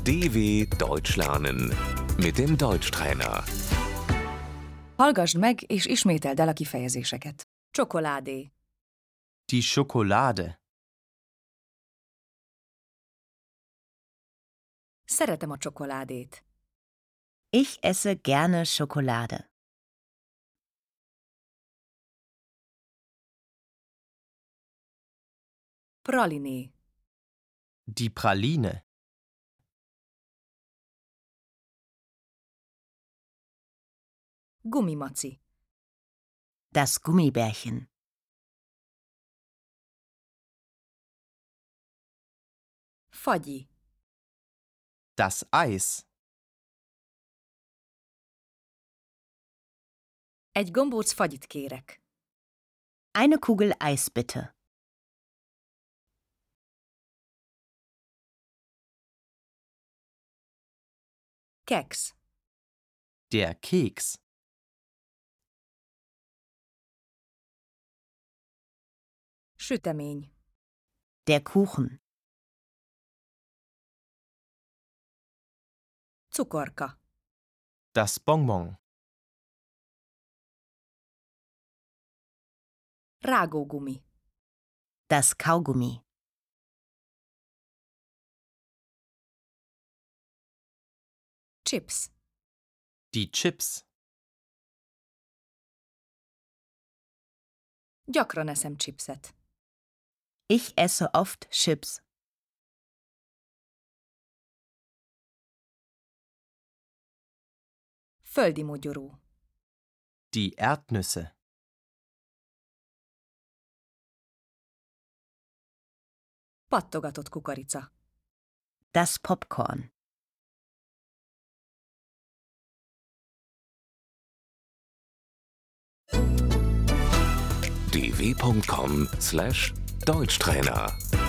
DW Deutsch lernen mit dem Deutschtrainer. Hallgasd meg és ismételd el a kifejezéseket. Csokoládé, Die Schokolade. szeretem a csokoládét. Ich esse gerne Schokolade. Praliné, Die Praline. gumimaci, Das Gummibärchen. fagyi, Das Eis. egy gombóc fagyit kérek. Eine Kugel Eis bitte. Keks, Der Keks. sütemény, Der Kuchen. cukorka, Das Bonbon. rágógumi, Das Kaugummi. chips, Die Chips. gyakran eszem chipset. Ich esse oft Chips. Földi mogyoró, Die Erdnüsse. pattogatott kukorica, Das Popcorn. dw.com/Deutschtrainer